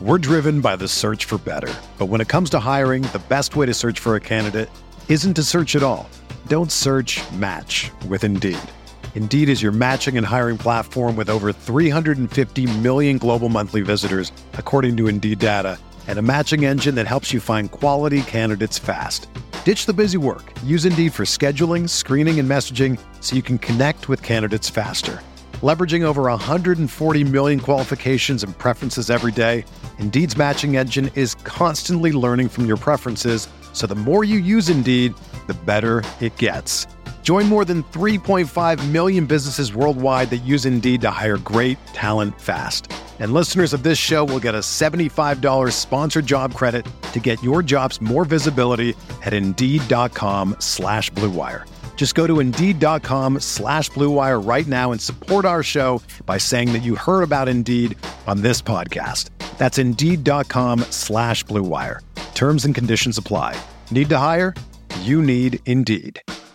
We're driven by the search for better. But when it comes to hiring, the best way to search for a candidate isn't to search at all. Don't search, match with Indeed. Indeed is your matching and hiring platform with over 350 million global monthly visitors, according to Indeed data, and a matching engine that helps you find quality candidates fast. Ditch the busy work. Use Indeed for scheduling, screening, and messaging so you can connect with candidates faster. Leveraging over 140 million qualifications and preferences every day, Indeed's matching engine is constantly learning from your preferences, so the more you use Indeed, the better it gets. Join more than 3.5 million businesses worldwide that use Indeed to hire great talent fast. And listeners of this show will get a $75 sponsored job credit to get your jobs more visibility at Indeed.com/Blue Wire. Just go to Indeed.com/Blue Wire right now and support our show by saying that you heard about Indeed on this podcast. That's Indeed.com/Blue Wire. Terms and conditions apply. Need to hire? You need Indeed.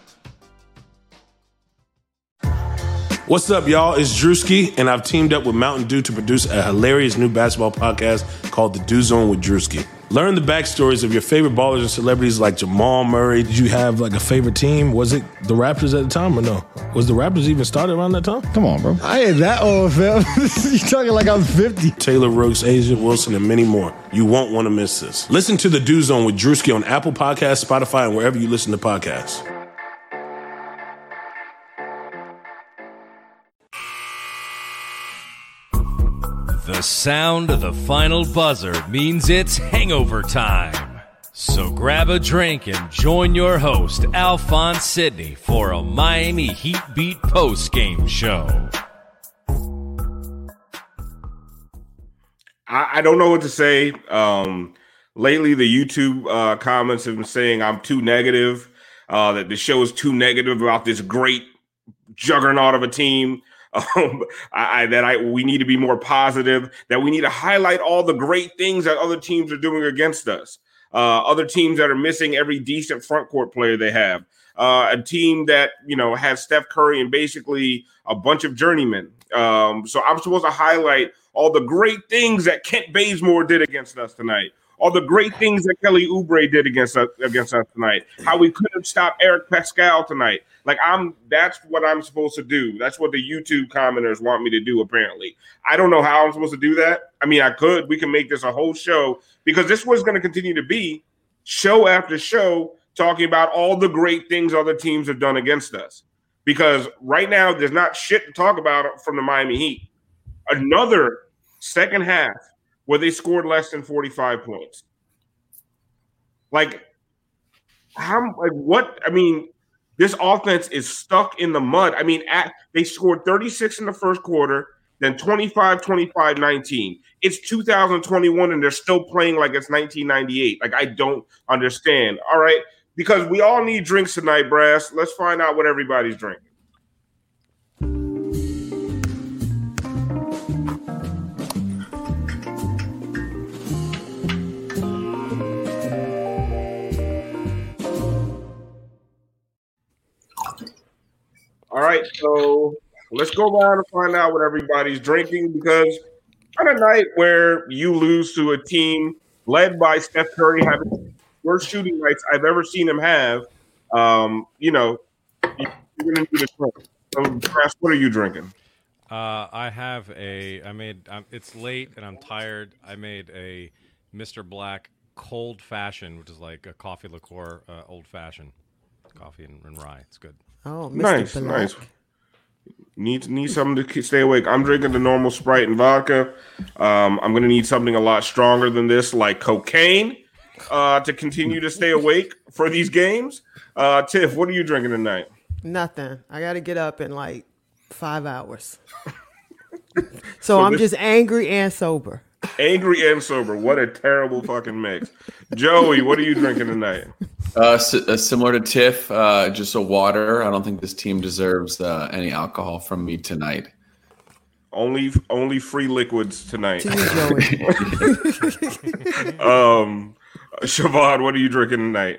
What's up, y'all? It's Drewski, and I've teamed up with Mountain Dew to produce a hilarious new basketball podcast called The Dew Zone with Drewski. Learn the backstories of your favorite ballers and celebrities like Jamal Murray. Did you have like a favorite team? Was it the Raptors at the time or no? Was the Raptors even started around that time? Come on, bro. I ain't that old, fam. You talking like I'm 50. Taylor Rooks, Asia Wilson, and many more. You won't want to miss this. Listen to The Dew Zone with Drewski on Apple Podcasts, Spotify, and wherever you listen to podcasts. The sound of the final buzzer means it's hangover time. So grab a drink and join your host, Alphonse Sidney, for a Miami Heat Beat post-game show. I don't know what to say. Lately, the YouTube comments have been saying I'm too negative, that the show is too negative about this great juggernaut of a team. We need to be more positive, that we need to highlight all the great things that other teams are doing against us. Other teams that are missing every decent front court player they have. A team that, has Steph Curry and basically a bunch of journeymen. So I'm supposed to highlight all the great things that Kent Bazemore did against us tonight. All the great things that Kelly Oubre did against us tonight. How we couldn't stop Eric Pascal tonight. That's what I'm supposed to do. That's what the YouTube commenters want me to do, apparently. I don't know how I'm supposed to do that. I mean, I could. We can make this a whole show, because this was going to continue to be show after show talking about all the great things other teams have done against us. Because right now, there's not shit to talk about from the Miami Heat. Another second half where they scored less than 45 points. This offense is stuck in the mud. I mean, they scored 36 in the first quarter, then 25, 25, 19. It's 2021, and they're still playing like it's 1998. I don't understand. All right, because we all need drinks tonight, Brass. Let's find out what everybody's drinking. All right, so let's go around and find out what everybody's drinking, because on a night where you lose to a team led by Steph Curry having the worst shooting nights I've ever seen him have, you're going to need a drink. So, Crash, what are you drinking? It's late and I'm tired. I made a Mr. Black cold fashion, which is like a coffee liqueur, old fashioned coffee and rye. It's good. Oh, Mr. Nice. Need something to stay awake. I'm drinking the normal Sprite and vodka. I'm going to need something a lot stronger than this, like cocaine, to continue to stay awake for these games. Tiff, what are you drinking tonight? Nothing. I got to get up in like 5 hours. So I'm just angry and sober. Angry and sober. What a terrible fucking mix. Joey, what are you drinking tonight? Similar to Tiff, just a water. I don't think this team deserves any alcohol from me tonight. Only free liquids tonight. To you, Joey. Siobhan, what are you drinking tonight?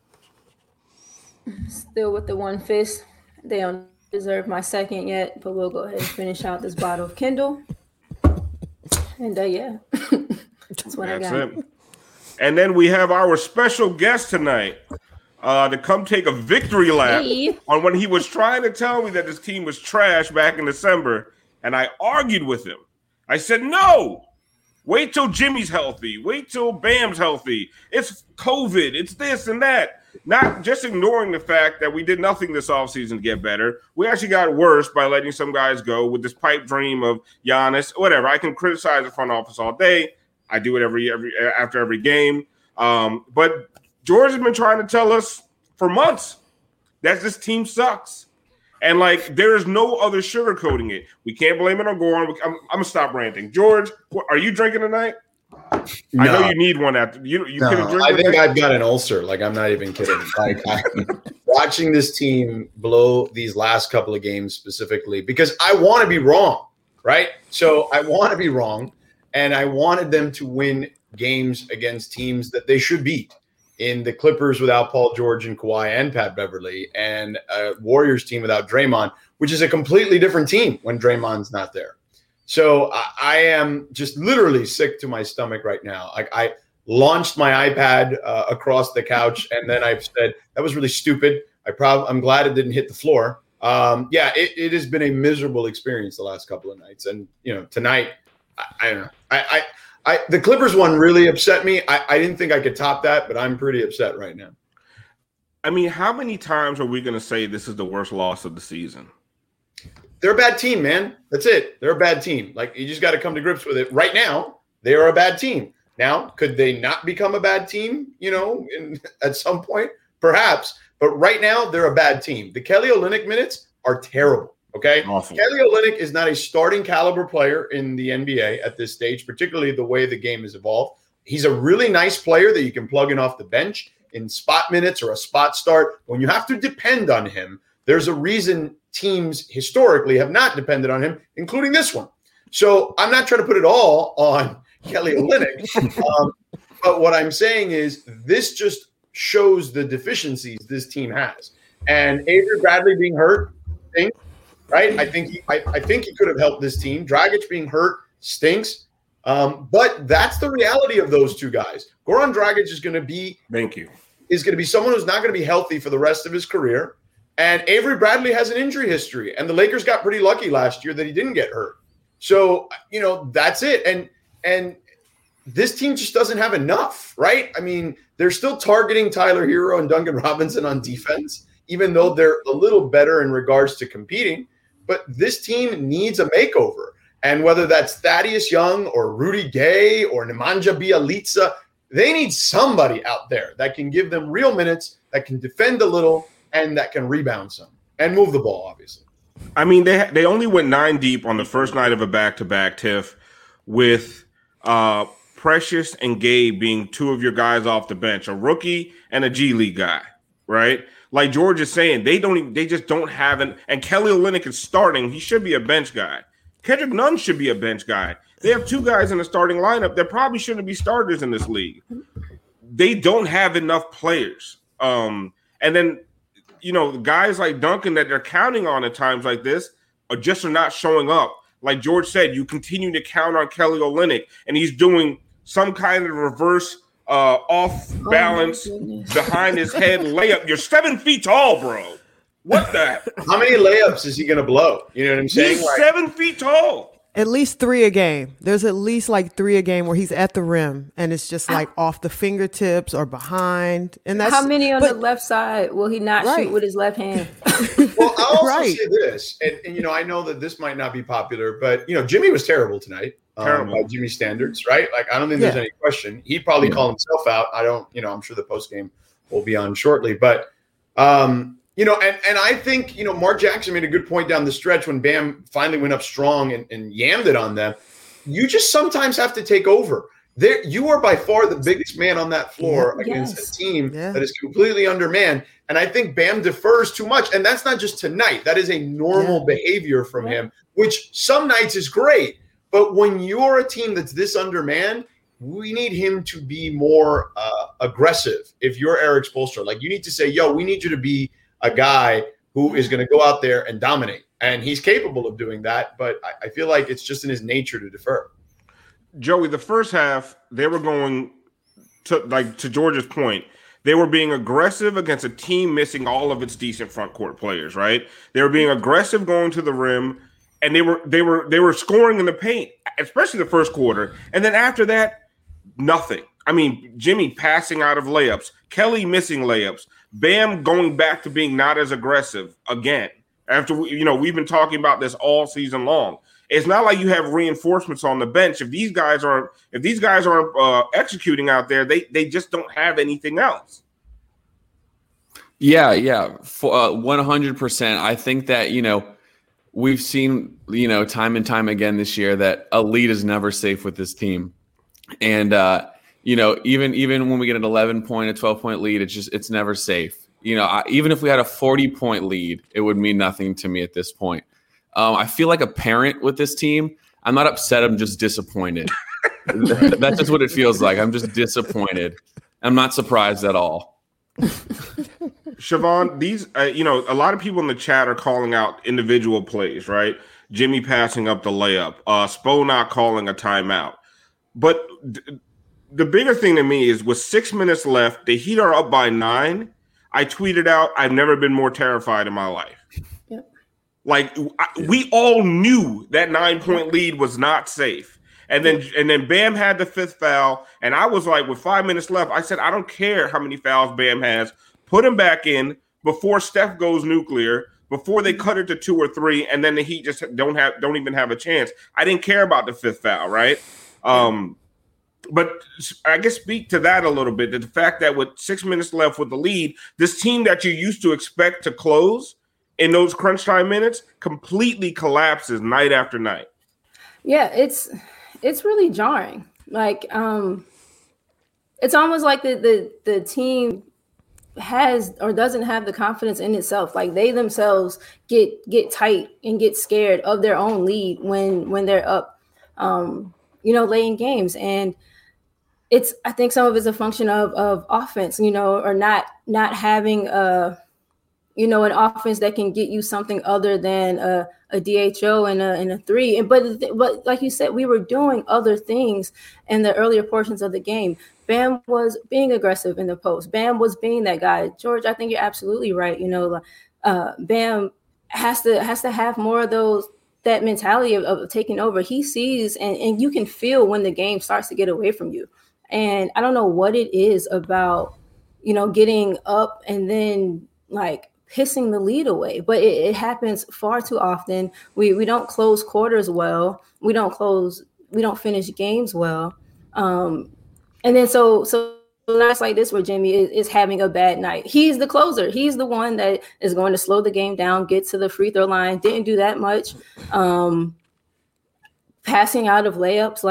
Still with the one fist. They don't deserve my second yet, but we'll go ahead and finish out this bottle of Kindle. And yeah. That's what I That's got. it. And then we have our special guest tonight to come take a victory lap on when he was trying to tell me that his team was trash back in December, and I argued with him. I said, no, wait till Jimmy's healthy. Wait till Bam's healthy. It's COVID. It's this and that. Not just ignoring the fact that we did nothing this offseason to get better. We actually got worse by letting some guys go with this pipe dream of Giannis, whatever. I can criticize the front office all day. I do it every after every game. But George has been trying to tell us for months that this team sucks. And, like, there is no other sugarcoating it. We can't blame it on Goran. I'm going to stop ranting. George, are you drinking tonight? No. I know you need one after. You No, couldn't drink I think tonight? I've got an ulcer. Like, I'm not even kidding. Like, watching this team blow these last couple of games specifically, because I want to be wrong, right? So I want to be wrong, and I wanted them to win games against teams that they should beat. In the Clippers without Paul George and Kawhi and Pat Beverly, and a Warriors team without Draymond, which is a completely different team when Draymond's not there. So I am just literally sick to my stomach right now. Like, I launched my iPad across the couch, and then I've said that was really stupid. I'm glad it didn't hit the floor. It has been a miserable experience the last couple of nights, and tonight, I don't know. The Clippers one really upset me. I didn't think I could top that, but I'm pretty upset right now. I mean, how many times are we going to say this is the worst loss of the season? They're a bad team, man. That's it. They're a bad team. Like, you just got to come to grips with it. Right now, they are a bad team. Now, could they not become a bad team, at some point? Perhaps. But right now, they're a bad team. The Kelly Olynyk minutes are terrible, okay? Awful. Kelly Olynyk is not a starting caliber player in the NBA at this stage, particularly the way the game has evolved. He's a really nice player that you can plug in off the bench in spot minutes or a spot start. When you have to depend on him, there's a reason teams historically have not depended on him, including this one. So I'm not trying to put it all on Kelly Olynyk. But what I'm saying is this just shows the deficiencies this team has. And Avery Bradley being hurt stinks, right? I think he could have helped this team. Dragic being hurt stinks. But that's the reality of those two guys. Goran Dragic is going to be someone who's not going to be healthy for the rest of his career. And Avery Bradley has an injury history, and the Lakers got pretty lucky last year that he didn't get hurt. So, that's it. And this team just doesn't have enough, right? I mean, they're still targeting Tyler Hero and Duncan Robinson on defense, even though they're a little better in regards to competing. But this team needs a makeover. And whether that's Thaddeus Young or Rudy Gay or Nemanja Bjelica, they need somebody out there that can give them real minutes, that can defend a little, and that can rebound some and move the ball, obviously. I mean, they only went 9 deep on the first night of a back-to-back, Tiff, with Precious and Gabe being two of your guys off the bench, a rookie and a G League guy, right? Like George is saying, they just don't have an – and Kelly Olynyk is starting. He should be a bench guy. Kendrick Nunn should be a bench guy. They have 2 guys in the starting lineup that probably shouldn't be starters in this league. They don't have enough players. And then – guys like Duncan that they're counting on at times like this are not showing up. Like George said, you continue to count on Kelly Olynyk, and he's doing some kind of reverse off balance behind his head layup. You're 7 feet tall, bro. What the? How many layups is he going to blow? You know what I'm saying? He's 7 feet tall. At least 3 a game. There's at least like 3 a game where he's at the rim and it's just like off the fingertips or behind. And that's how many on the left side will he not shoot with his left hand? Well, I'll also say this, and I know that this might not be popular, but Jimmy was terrible tonight. Terrible by Jimmy's standards, right? Like, I don't think there's any question. He'd probably call himself out. I'm sure the post game will be on shortly, but and I think, Mark Jackson made a good point down the stretch when Bam finally went up strong and yammed it on them. You just sometimes have to take over. You are by far the biggest man on that floor against a team that is completely undermanned. And I think Bam defers too much. And that's not just tonight. That is a normal behavior from him, which some nights is great. But when you're a team that's this undermanned, we need him to be more aggressive. If you're Eric Spoelstra, like, you need to say, yo, we need you to be a guy who is going to go out there and dominate. And he's capable of doing that, but I feel like it's just in his nature to defer. Joey, the first half, they were going to George's point. They were being aggressive against a team missing all of its decent front court players, right? They were being aggressive going to the rim, and they were scoring in the paint, especially the first quarter. And then after that, nothing. I mean, Jimmy passing out of layups, Kelly missing layups, Bam going back to being not as aggressive again. After we've been talking about this all season long. It's not like you have reinforcements on the bench. If these guys aren't executing out there, they just don't have anything else. Yeah, 100%. I think that we've seen time and time again this year that a lead is never safe with this team, and even when we get an 11-point, a 12-point lead, it's never safe. Even if we had a 40-point lead, it would mean nothing to me at this point. I feel like a parent with this team. I'm not upset. I'm just disappointed. That's just what it feels like. I'm just disappointed. I'm not surprised at all. Siobhan, these, a lot of people in the chat are calling out individual plays, right? Jimmy passing up the layup, Spo not calling a timeout. But the bigger thing to me is with 6 minutes left, the Heat are up by 9. I tweeted out, I've never been more terrified in my life. Like we all knew that 9-point lead was not safe. And then Bam had the 5th foul. And I was like, with 5 minutes left, I said, I don't care how many fouls Bam has. Put him back in before Steph goes nuclear, before they cut it to 2 or 3, and then the Heat just don't even have a chance. I didn't care about the 5th foul, right? But I guess speak to that a little bit. The fact that with 6 minutes left with the lead, this team that you used to expect to close in those crunch time minutes completely collapses night after night. Yeah, it's really jarring. Like, it's almost like the team has or doesn't have the confidence in itself. Like they themselves get tight and get scared of their own lead when they're up, late in games. And I think some of it's a function of offense, or not having an offense that can get you something other than a DHO and a 3. But like you said, we were doing other things in the earlier portions of the game. Bam was being aggressive in the post. Bam was being that guy. George, I think you're absolutely right. Bam has to have more of that mentality of taking over. He sees and you can feel when the game starts to get away from you. And I don't know what it is about, getting up and then like pissing the lead away, but it happens far too often. We don't close quarters well. We don't finish games well. And then so nights like this where Jimmy is having a bad night. He's the closer. He's the one that is going to slow the game down, get to the free throw line. Didn't do that much. Passing out of layups.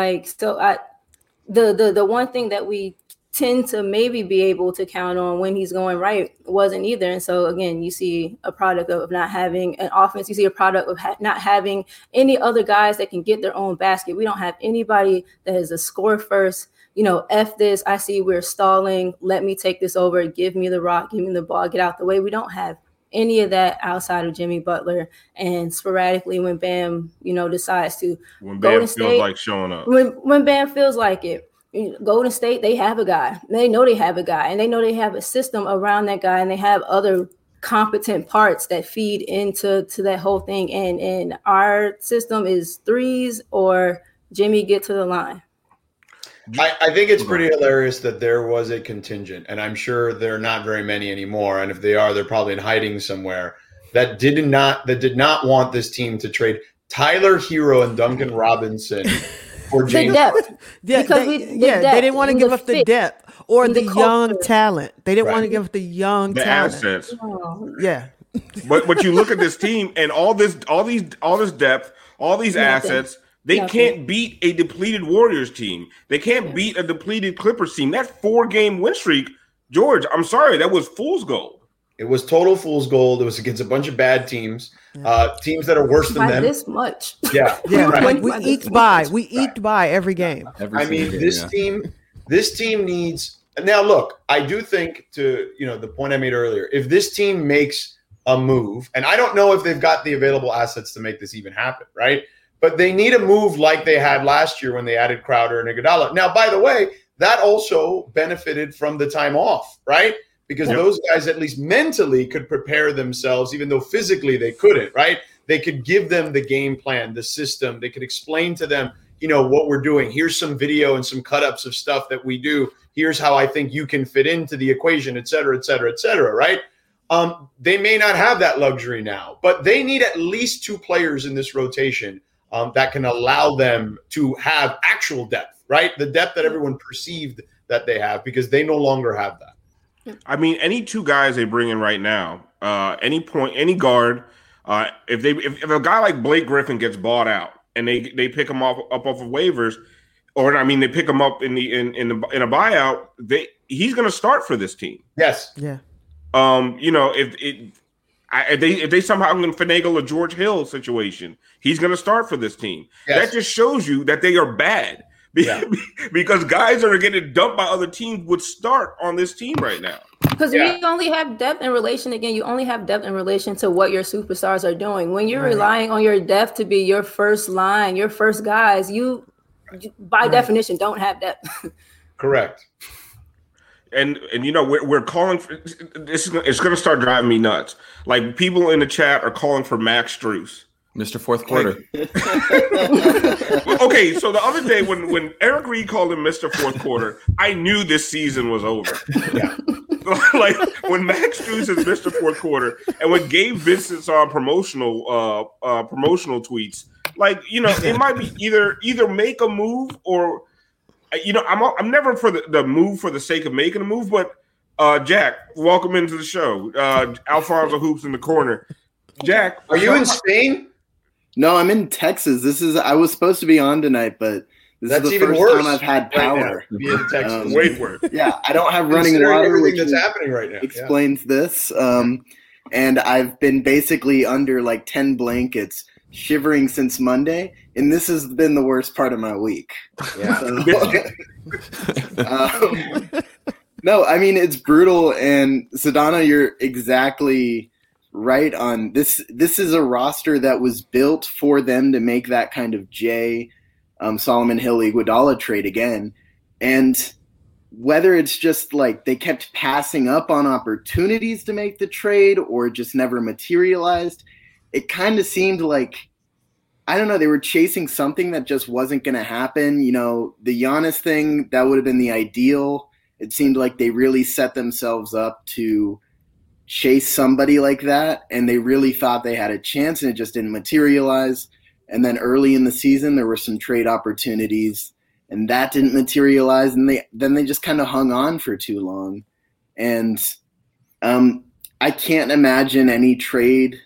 The one thing that we tend to maybe be able to count on when he's going right wasn't either. And so again, you see a product of not having an offense. You see a product of not having any other guys that can get their own basket. We don't have anybody that is a score first, F this, I see we're stalling. Let me take this over. Give me the rock, give me the ball, get out the way. We don't have any of that outside of Jimmy Butler. And sporadically when Bam, decides to when Bam feels like showing up. When Bam feels like it. Golden State, they have a guy. They know they have a guy, and they know they have a system around that guy, and they have other competent parts that feed into that whole thing. And our system is 3s or Jimmy get to the line. I think it's pretty hilarious that there was a contingent, and I'm sure there are not very many anymore. And if they are, they're probably in hiding somewhere. That did not want this team to trade Tyler Hero and Duncan Robinson. For James. The depth. They didn't want to give up the depth or the young talent. They didn't want to give up the young talent. Assets. Yeah. But you look at this team and all this depth, all these assets, they can't beat a depleted Warriors team. They can't beat a depleted Clippers team. That 4-game win streak, George, I'm sorry, that was fool's gold. It was total fool's gold. It was against a bunch of bad teams, teams that are worse than them. This much. Yeah. Right. We eked by every game. This team needs – now, look, I do think to, the point I made earlier, if this team makes a move, and I don't know if they've got the available assets to make this even happen, right? but they need a move like they had last year when they added Crowder and Iguodala. Now, by the way, that also benefited from the time off, right? Because those guys at least mentally could prepare themselves, even though physically they couldn't, right? They could give them the game plan, the system. They could explain to them, what we're doing. Here's some video and some cut-ups of stuff that we do. Here's how I think you can fit into the equation, et cetera, et cetera, et cetera, right? They may not have that luxury now, but they need at least 2 players in this rotation that can allow them to have actual depth, right? The depth that everyone perceived that they have, because they no longer have that. I mean, any 2 guys they bring in right now, any guard, if a guy like Blake Griffin gets bought out and they pick him up off of waivers, or they pick him up in a buyout, he's going to start for this team. Yes. Yeah. If they somehow can finagle a George Hill situation, he's going to start for this team. Yes. That just shows you that they are bad. Yeah. Because guys that are getting dumped by other teams would start on this team right now. Because you only have depth in relation, again, you only have depth in relation to what your superstars are doing. When you're relying on your depth to be your first line, your first guys, you by definition don't have depth. Correct. And we're calling for this. It's going to start driving me nuts. Like, people in the chat are calling for Max Strus. Mr. Fourth Quarter. Okay, so the other day when Eric Reed called him Mr. Fourth Quarter, I knew this season was over. Yeah. Like, when Max Strus is Mr. Fourth Quarter, and when Gabe Vincent's on promotional tweets, like, it might be either make a move or, I'm never for the move for the sake of making a move. But Jack, welcome into the show. Alfonso Hoops in the corner. Jack, are you in Spain? No, I'm in Texas. I was supposed to be on tonight, but this is the first time I've had power. Right in Texas. Wait for it. Yeah, I don't have running water, everything which that's happening right now explains this. And I've been basically under like 10 blankets, shivering since Monday, and this has been the worst part of my week. Yeah. No, I mean, it's brutal, and Sedano, you're exactly right on this. This is a roster that was built for them to make that kind of Solomon Hill Iguodala trade again. And whether it's just like they kept passing up on opportunities to make the trade or just never materialized, it kind of seemed like, I don't know, they were chasing something that just wasn't going to happen. The Giannis thing, that would have been the ideal. It seemed like they really set themselves up to chase somebody like that, and they really thought they had a chance, and it just didn't materialize. And then early in the season, there were some trade opportunities, and that didn't materialize, and they just kind of hung on for too long. And I can't imagine any trade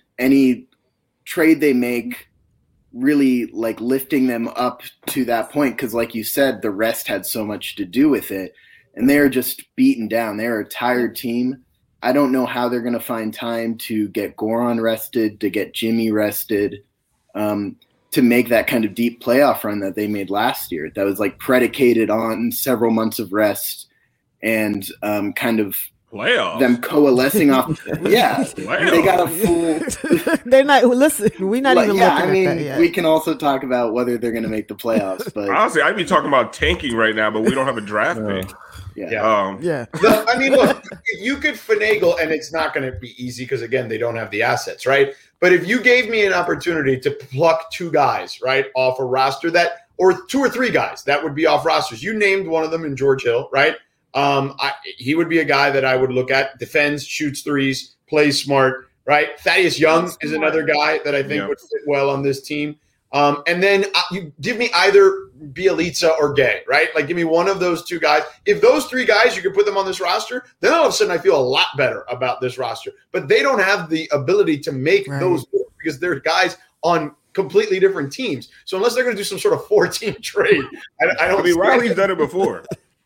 they make really like lifting them up to that point, because like you said, the rest had so much to do with it, and they're just beaten down. They're a tired team. I don't know how they're going to find time to get Goran rested, to get Jimmy rested, to make that kind of deep playoff run that they made last year. That was like predicated on several months of rest and kind of playoffs. Them coalescing off. Yeah, they got a full. They're not. Listen, we're not even looking at that yet. We can also talk about whether they're going to make the playoffs. But honestly, I'd be talking about tanking right now, but we don't have a draft pick. Yeah. I mean, look, if you could finagle, and it's not going to be easy because, again, they don't have the assets, right? But if you gave me an opportunity to pluck 2 guys, right, off a roster or 2 or 3 guys that would be off rosters, you named one of them in George Hill, right? He would be a guy that I would look at, defends, shoots threes, plays smart, right? Thaddeus Young is another guy that I think would fit well on this team. And then you give me either Bielitsa or Gay, right? Like, give me one of those 2 guys. If those 3 guys, you could put them on this roster, then all of a sudden I feel a lot better about this roster. But they don't have the ability to make those because they're guys on completely different teams. So unless they're going to do some sort of 4-team trade, I don't. I mean, Riley's done it before.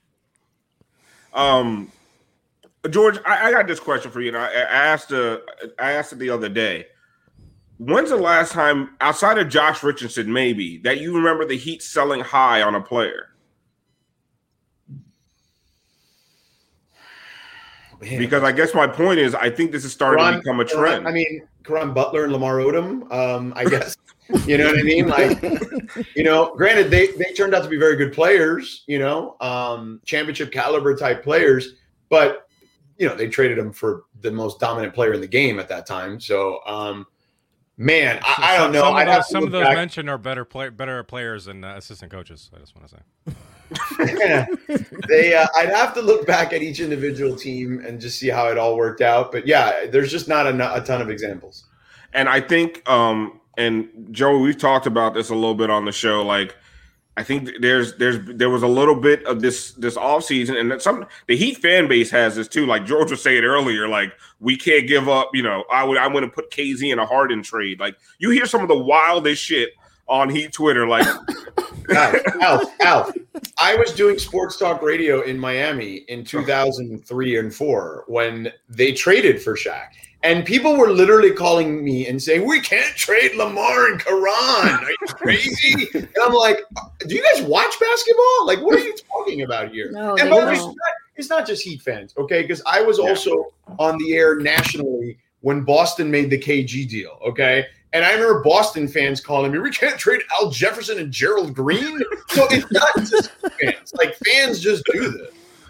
George, I got this question for you. And I asked it the other day. When's the last time, outside of Josh Richardson, maybe, that you remember the Heat selling high on a player? Man. Because I guess my point is, I think this is starting to become a trend. I mean, Caron Butler and Lamar Odom, I guess. You know what I mean? Like, granted, they turned out to be very good players, championship caliber type players, but, they traded him for the most dominant player in the game at that time. So, man, I don't know. Some of those mentioned are better players than assistant coaches. I just want to say I'd have to look back at each individual team and just see how it all worked out. But yeah, there's just not a ton of examples. And I think, and Joe, we've talked about this a little bit on the show. Like, I think there was a little bit of this offseason, and the Heat fan base has this too. Like George was saying earlier, like we can't give up. I want to put KZ in a Harden trade. Like you hear some of the wildest shit on Heat Twitter. Like, Alf, I was doing sports talk radio in Miami in 2003 and 4 when they traded for Shaq. And people were literally calling me and saying, we can't trade Lamar and Karan. Are you crazy? And I'm like, do you guys watch basketball? Like, what are you talking about here? No, and by the way, it's not just Heat fans, okay? Because I was also on the air nationally when Boston made the KG deal, okay? And I remember Boston fans calling me, we can't trade Al Jefferson and Gerald Green. So it's not just fans. Like, fans just do this.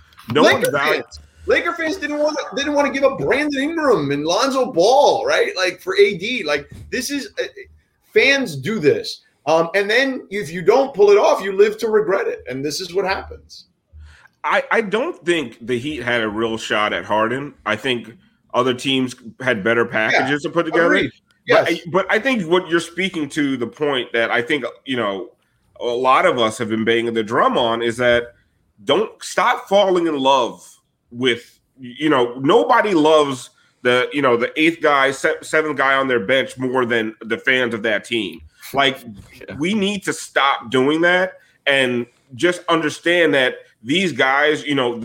Laker fans didn't want to give up Brandon Ingram and Lonzo Ball, right? Like for AD, like this is fans do this, and then if you don't pull it off, you live to regret it, and this is what happens. I don't think the Heat had a real shot at Harden. I think other teams had better packages to put together. Yes. But I think what you're speaking to, the point that I think a lot of us have been banging the drum on, is that don't stop falling in love with, nobody loves the 8th guy, 7th guy on their bench more than the fans of that team. Like, we need to stop doing that and just understand that these guys, they were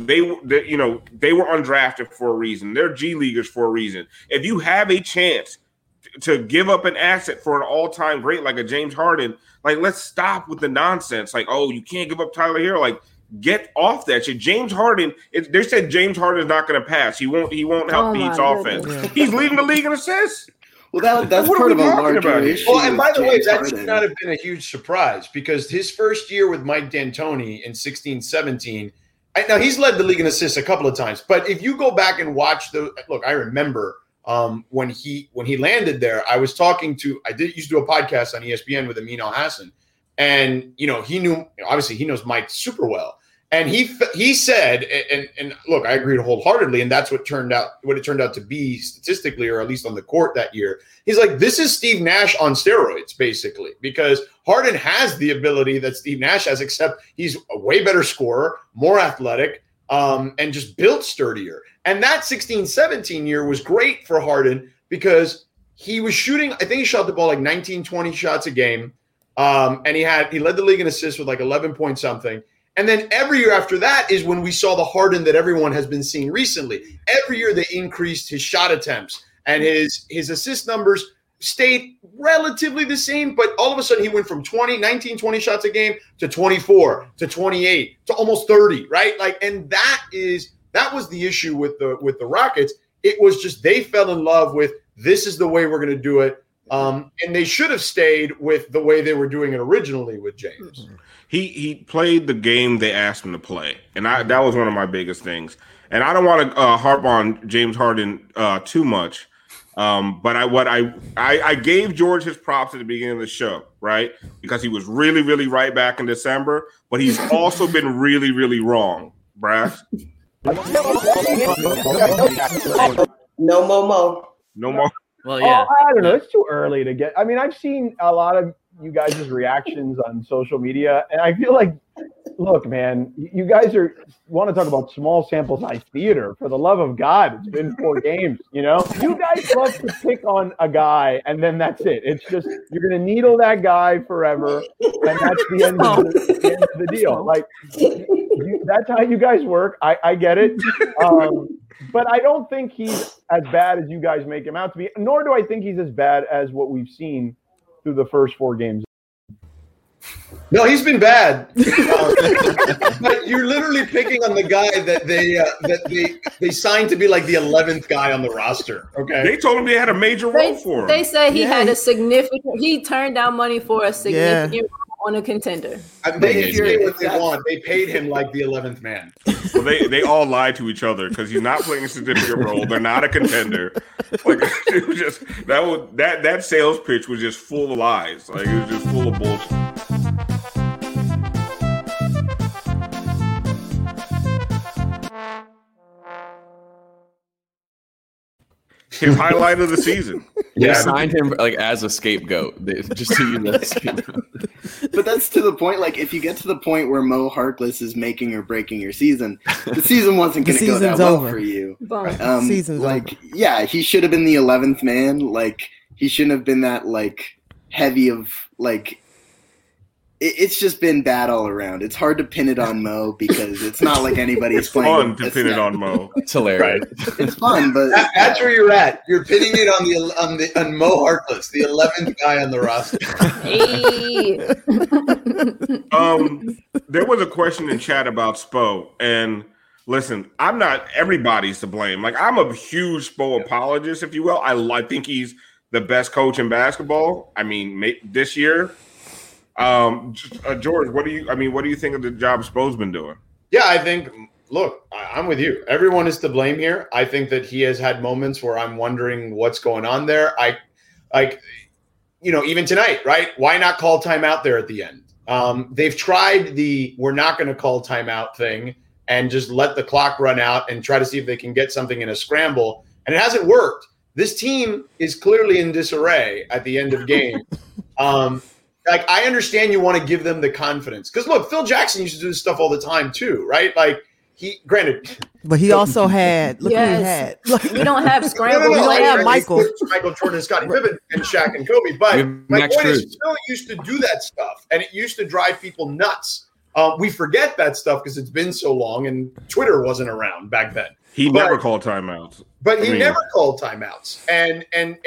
undrafted for a reason. They're G Leaguers for a reason. If you have a chance to give up an asset for an all-time great like a James Harden, like, let's stop with the nonsense. Like, oh, you can't give up Tyler Hero. Like, get off that shit. James Harden, they said James Harden is not going to pass. He won't help the Heat's offense. He's leading the league in assists. Well, that's part of a larger issue. Well, and by the way, that should not have been a huge surprise, because his first year with Mike D'Antoni in 16-17, now he's led the league in assists a couple of times, but if you go back and watch I remember when he landed there, I used to do a podcast on ESPN with Amin Al-Hassan, and he knows Mike super well. And he said, and look, I agreed wholeheartedly, and that's what it turned out to be statistically, or at least on the court that year. He's like, this is Steve Nash on steroids, basically, because Harden has the ability that Steve Nash has, except he's a way better scorer, more athletic, and just built sturdier. And that 16-17 year was great for Harden because he was shooting, I think he shot the ball like 19, 20 shots a game. And he led the league in assists with like 11 point something. And then every year after that is when we saw the Harden that everyone has been seeing recently. Every year they increased his shot attempts, and his assist numbers stayed relatively the same, but all of a sudden he went from 19, 20 shots a game to 24 to 28 to almost 30, right? Like, and that was the issue with the Rockets. It was just they fell in love with, this is the way we're going to do it. And they should have stayed with the way they were doing it originally with James. He played the game they asked him to play, and that was one of my biggest things. And I don't want to harp on James Harden too much, but I gave George his props at the beginning of the show, right? Because he was really, really right back in December, but he's also been really, really wrong, Brass. No more. Well, yeah. I don't know. It's too early to get. I mean, I've seen a lot of you guys' reactions on social media, and I feel like, look, man, you guys want to talk about small sample size theater. For the love of God, it's been 4 games. You guys love to pick on a guy, and then that's it. It's just you're going to needle that guy forever, and that's the end of the deal. Like, that's how you guys work. I get it. But I don't think he's as bad as you guys make him out to be, nor do I think he's as bad as what we've seen through the first 4 games. No, he's been bad. But you're literally picking on the guy that they signed to be like the 11th guy on the roster. Okay, they told him they had a major role for him. They said he had a significant. He turned down money for a significant role on a contender. They say what they want. They paid him like the 11th man. Well, they all lied to each other because he's not playing a significant role. They're not a contender. Like it was just that sales pitch was just full of lies. Like it was just full of bullshit. His highlight of the season. They signed him like as a scapegoat, just to use that scapegoat. But that's to the point. Like, if you get to the point where Mo Harkless is making or breaking your season, the season wasn't going to go that well for you. Season's like, yeah, he should have been the 11th man. Like, he shouldn't have been that like heavy of like. It's just been bad all around. It's hard to pin it on Mo because it's not like anybody's playing. It's fun to pin it on Mo. It's hilarious. It's fun, but that's where you're at. You're pinning it on Mo Harkless, the 11th guy on the roster. There was a question in chat about Spo, and listen, I'm not everybody's to blame. Like I'm a huge Spo apologist, if you will. I think he's the best coach in basketball. I mean, this year. George, what do you think of the job Spo's been doing? Yeah, I think. Look, I'm with you. Everyone is to blame here. I think that he has had moments where I'm wondering what's going on there. Even tonight, right? Why not call timeout there at the end? They've tried the "we're not going to call timeout" thing and just let the clock run out and try to see if they can get something in a scramble, and it hasn't worked. This team is clearly in disarray at the end of game. Like, I understand you want to give them the confidence. Because, look, Phil Jackson used to do this stuff all the time, too, right? Like, But he also had, look who he had. We don't have scramble. We don't have Michael. Michael Jordan, Scottie Pippen, and Shaq and Kobe. But my point is, Phil used to do that stuff, and it used to drive people nuts. We forget that stuff because it's been so long, and Twitter wasn't around back then. He never called timeouts. But he never called timeouts. And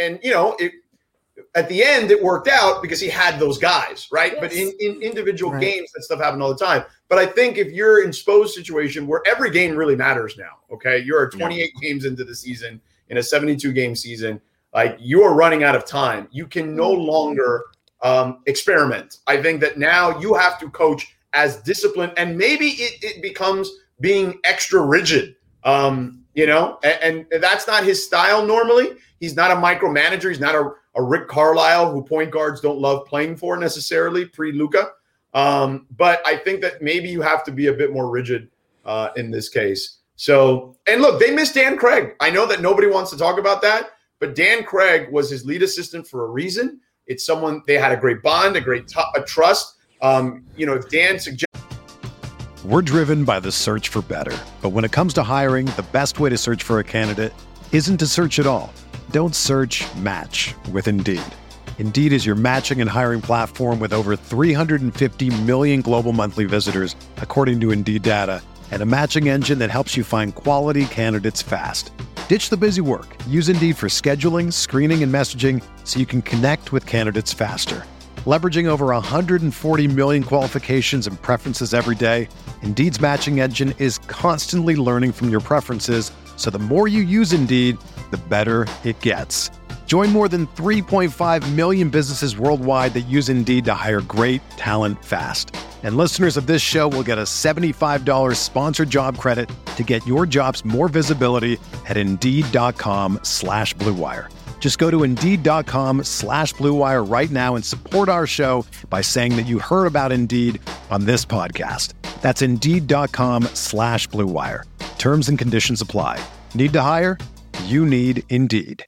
at the end, it worked out because he had those guys, right? Yes. But in individual games, that stuff happened all the time. But I think if you're in Spo's situation where every game really matters now, okay? You're 28 games into the season, in a 72-game season, like you're running out of time. You can no longer experiment. I think that now you have to coach as disciplined, and maybe it becomes being extra rigid, and that's not his style normally. He's not a micromanager. He's not a Rick Carlisle who point guards don't love playing for necessarily pre-Luka. But I think that maybe you have to be a bit more rigid in this case. So, and look, they missed Dan Craig. I know that nobody wants to talk about that, but Dan Craig was his lead assistant for a reason. It's someone they had a great bond, a great trust. If Dan suggests. We're driven by the search for better. But when it comes to hiring, the best way to search for a candidate isn't to search at all. Don't search, match with Indeed. Indeed is your matching and hiring platform with over 350 million global monthly visitors, according to Indeed data, and a matching engine that helps you find quality candidates fast. Ditch the busy work. Use Indeed for scheduling, screening, and messaging so you can connect with candidates faster. Leveraging over 140 million qualifications and preferences every day, Indeed's matching engine is constantly learning from your preferences, so the more you use Indeed, the better it gets. Join more than 3.5 million businesses worldwide that use Indeed to hire great talent fast. And listeners of this show will get a $75 sponsored job credit to get your jobs more visibility at Indeed.com/Blue Wire. Just go to Indeed.com/Blue Wire right now and support our show by saying that you heard about Indeed on this podcast. That's Indeed.com/Blue Wire. Terms and conditions apply. Need to hire? You need Indeed.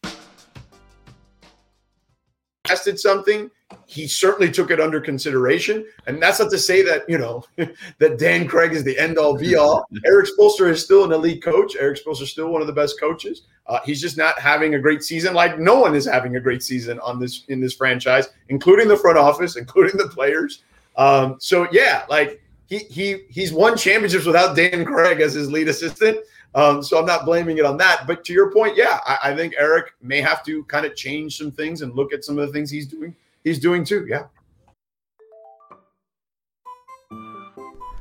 Tested something, he certainly took it under consideration. And that's not to say that, that Dan Craig is the end all be all. Eric Spoelstra is still an elite coach. Eric Spoelstra is still one of the best coaches. He's just not having a great season. Like no one is having a great season in this franchise, including the front office, including the players. He's won championships without Dan Craig as his lead assistant. So I'm not blaming it on that. But to your point, I think Eric may have to kind of change some things and look at some of the things he's doing too. Yeah.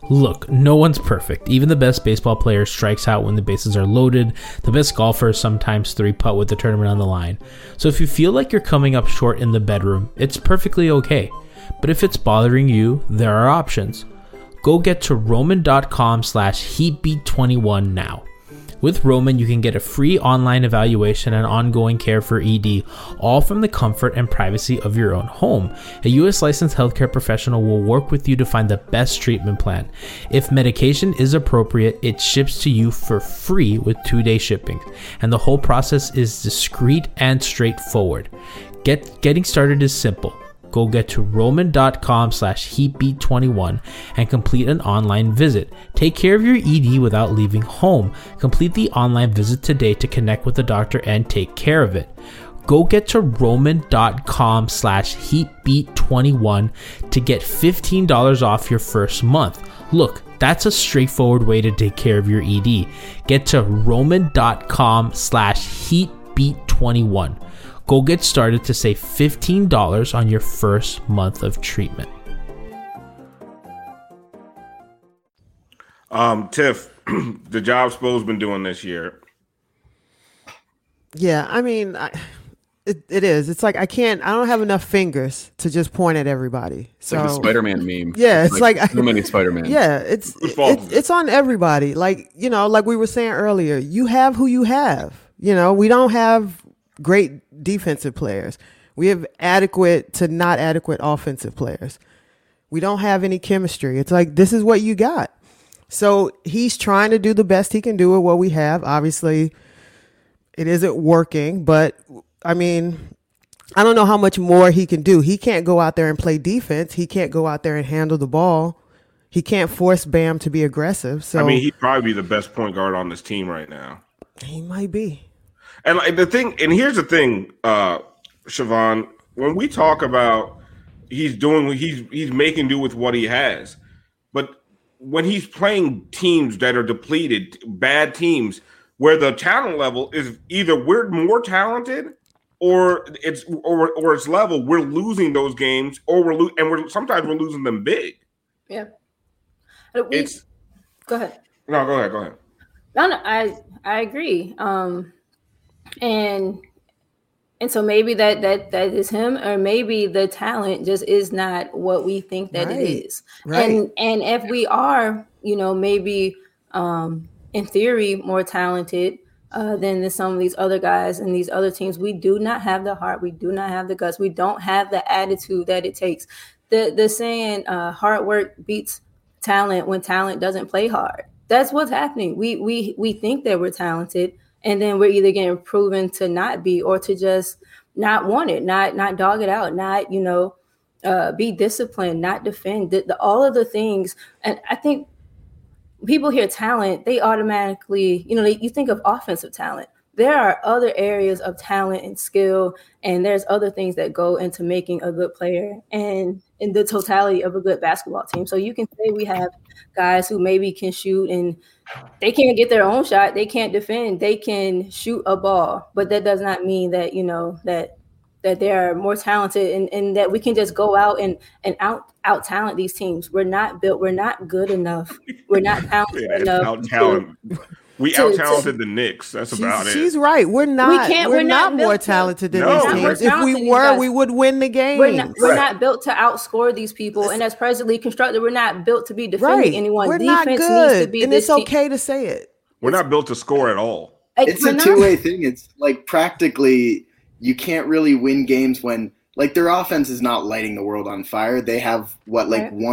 Look, no one's perfect. Even the best baseball player strikes out when the bases are loaded. The best golfers sometimes 3-putt with the tournament on the line. So if you feel like you're coming up short in the bedroom, it's perfectly okay. But if it's bothering you, there are options. Go get to Roman.com/HeatBeat21 now. With Roman, you can get a free online evaluation and ongoing care for ED, all from the comfort and privacy of your own home. A U.S. licensed healthcare professional will work with you to find the best treatment plan. If medication is appropriate, it ships to you for free with 2-day shipping, and the whole process is discreet and straightforward. Getting started is simple. Go get to Roman.com/HeatBeat21 and complete an online visit. Take care of your ED without leaving home. Complete the online visit today to connect with the doctor and take care of it. Go get to Roman.com/HeatBeat21 to get $15 off your first month. Look, that's a straightforward way to take care of your ED. Get to Roman.com/HeatBeat21. Go get started to save $15 on your first month of treatment. Tiff, the job Spo's been doing this year. Yeah, I mean, it is. It's like I don't have enough fingers to just point at everybody. So like the Spider-Man meme. Yeah, it's like so many Spider-Man. Yeah, it's on everybody. Like, you know, like we were saying earlier, you have who you have. You know, we don't have great defensive players. We have adequate to not adequate offensive players. We don't have any chemistry. It's like, this is what you got. So he's trying to do the best he can do with what we have. Obviously, it isn't working, but I mean, I don't know how much more he can do. He can't go out there and play defense. He can't go out there and handle the ball. He can't force Bam to be aggressive. So I mean, he'd probably be the best point guard on this team right now. He might be. And like the thing, and here's the thing, Siobhan, when we talk about he's making do with what he has, but when he's playing teams that are depleted, bad teams, where the talent level is either we're more talented or it's level, we're losing those games, or sometimes we're losing them big. Yeah. Go ahead. No, go ahead. No, I agree. And so maybe that is him, or maybe the talent just is not what we think that it is. Right. And if we are, you know, maybe in theory more talented than some of these other guys and these other teams, we do not have the heart, we do not have the guts, we don't have the attitude that it takes. The saying, hard work beats talent when talent doesn't play hard. That's what's happening. We think that we're talented, and then we're either getting proven to not be, or to just not want it, not dog it out, not, you know, be disciplined, not defend, all of the things. And I think people hear talent, they automatically, you know, you think of offensive talent. There are other areas of talent and skill, and there's other things that go into making a good player and in the totality of a good basketball team. So you can say we have guys who maybe can shoot and they can't get their own shot, they can't defend, they can shoot a ball, but that does not mean that, you know, that they are more talented and that we can just go out and out talent these teams. We're not built, we're not good enough, we're not talented enough. We out-talented the Knicks. That's about it. She's right. We're not more talented than these teams. If we were, we would win the game. We're not built to outscore these people, and that's presently constructed. We're not built to be defending anyone. We're Defense not good, needs to be and it's okay to say it. We're not built to score at all. It's a two-way thing. It's like practically you can't really win games when like their offense is not lighting the world on fire. They have one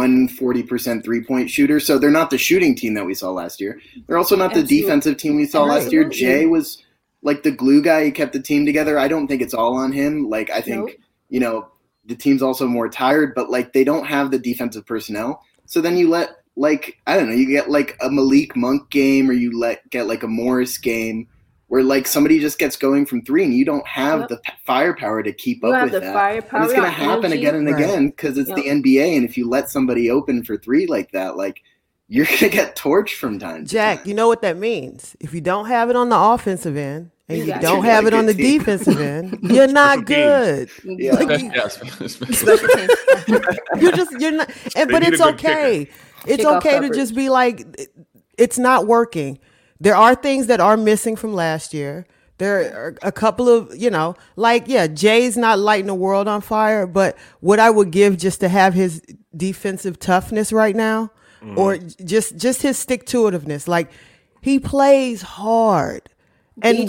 40% 3-point shooter. So they're not the shooting team that we saw last year. They're also not the defensive team we saw last year. Jay was like the glue guy. He kept the team together. I don't think it's all on him. Like I think, you know, the team's also more tired, but like they don't have the defensive personnel. So then you let like, I don't know, you get like a Malik Monk game, or you get like a Morris game, where like somebody just gets going from three and you don't have the firepower to keep up with that. And it's going to happen again and again because it's the NBA. And if you let somebody open for three like that, like you're going to get torched from time to Jack, time. You know what that means. If you don't have it on the offensive end and you don't have it on the defensive end, you're not good. Yeah. Like, you're not, but it's okay. It's okay to just be like, it's not working. There are things that are missing from last year. There are a couple of, Jay's not lighting the world on fire, but what I would give just to have his defensive toughness right now, or just his stick-to-itiveness. Like, he plays hard. And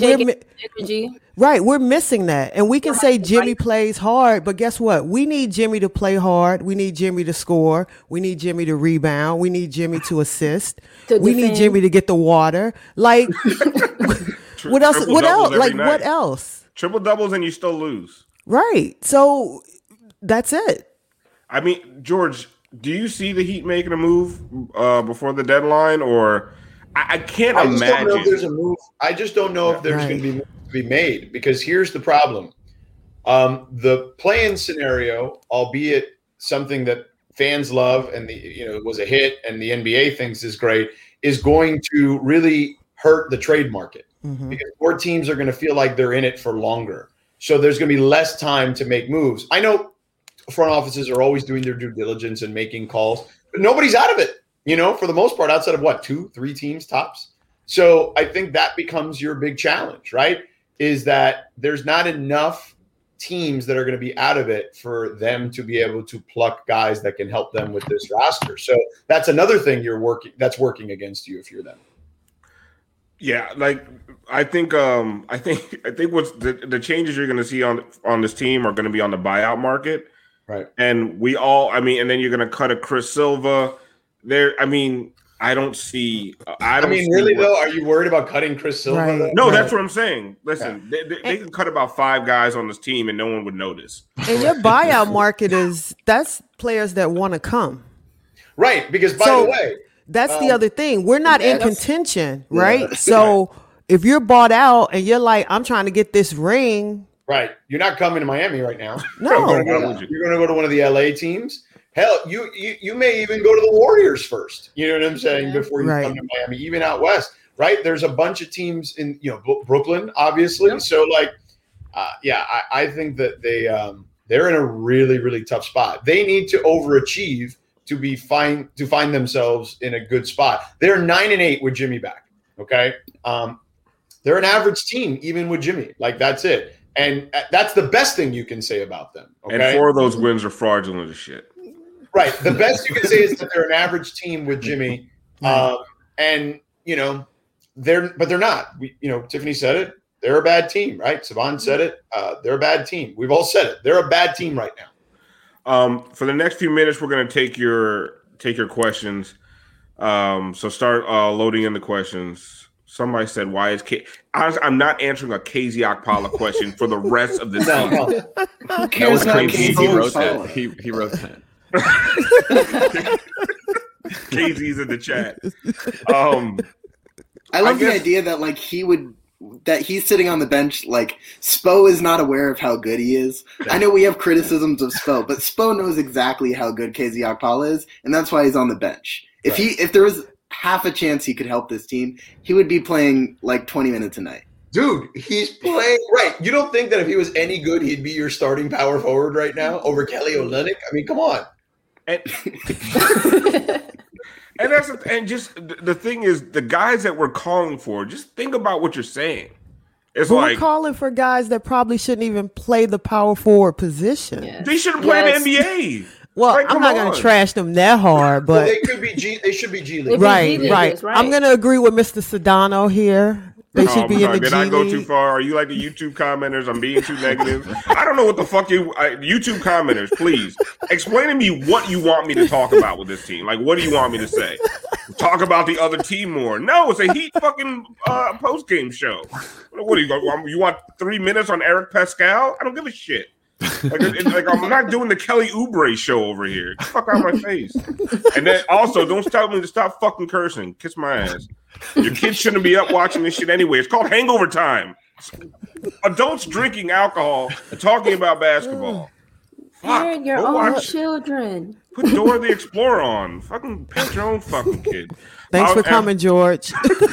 we're missing that. And we can say Jimmy plays hard, but guess what? We need Jimmy to play hard. We need Jimmy to score. We need Jimmy to rebound. We need Jimmy to assist. We need Jimmy to get the water. Like, what else? What else? Like, what else? Triple doubles and you still lose. Right. So that's it. I mean, George, do you see the Heat making a move before the deadline, or I can't imagine. I just don't know if there's a move. I just don't know if there's going to be made, because here's the problem. The play-in scenario, albeit something that fans love and it was a hit and the NBA thinks is great, is going to really hurt the trade market because more teams are going to feel like they're in it for longer. So there's going to be less time to make moves. I know front offices are always doing their due diligence and making calls, but nobody's out of it, for the most part, outside of 2-3 teams tops. So I think that becomes your big challenge, right? Is that there's not enough teams that are going to be out of it for them to be able to pluck guys that can help them with this roster. So that's another thing that's working against you if you're them. Yeah, I think what's the changes you're going to see on this team are going to be on the buyout market, right? And and then you're going to cut a Chris Silva there. I don't see. Really though, are you worried about cutting Chris Silva? Right. No, that's what I'm saying. Listen, they can cut about 5 guys on this team and no one would notice. And your buyout market that's players that want to come, right? Because by the way. That's the other thing. We're not in contention, right? Yeah. So if you're bought out and you're like, I'm trying to get this ring. Right. You're not coming to Miami right now. No. You're going to go to one of the LA teams. Hell, you may even go to the Warriors first. You know what I'm saying? Before you come to Miami, even out west, right? There's a bunch of teams in, Brooklyn, obviously. Yep. So I think that they're in a really, really tough spot. They need to overachieve to find themselves in a good spot. They're 9-8 with Jimmy back. Okay. They're an average team, even with Jimmy. Like, that's it. And that's the best thing you can say about them. Okay? And 4 of those wins are fraudulent as shit. Right. The best you can say is that they're an average team with Jimmy. They're not. Tiffany said it. They're a bad team, right? Saban said it. They're a bad team. We've all said it. They're a bad team right now. For the next few minutes, we're going to take your questions. So start loading in the questions. Somebody said, "Why is K?" I'm not answering a KZ Okpala question for the rest of this season. No. That was KZ. He wrote that. He wrote that. KZ's in the chat. I love the idea that he's sitting on the bench. Like, Spo is not aware of how good he is. I know we have criticisms of Spo, but Spo knows exactly how good KZ Okpala is, and that's why he's on the bench. If there was half a chance he could help this team, he would be playing like 20 minutes a night. Dude, he's playing right. You don't think that if he was any good, he'd be your starting power forward right now over Kelly Olynyk? I mean, come on. And just the thing is, the guys that we're calling for, just think about what you're saying. We're calling for guys that probably shouldn't even play the power forward position. Yes. They shouldn't play in the NBA. Well, I'm not going to trash them that hard, but they could be they should be G League. Right. I'm going to agree with Mr. Sedano here. They should be in the G League. Did I go too far? Are you like the YouTube commenters? I'm being too negative. I don't know what the fuck YouTube commenters, please explain to me what you want me to talk about with this team. Like, what do you want me to say? Talk about the other team more? No, it's a Heat fucking post game show. What do you want 3 minutes on Eric Pascal? I don't give a shit. Like I'm not doing the Kelly Oubre show over here. Get the fuck out of my face. And then also, don't tell me to stop fucking cursing. Kiss my ass. Your kids shouldn't be up watching this shit anyway. It's called hangover time. Adults drinking alcohol and talking about basketball. Fuck. Your own children. Put Dora the Explorer on. Fucking paint your own fucking kid. Thanks for coming, George.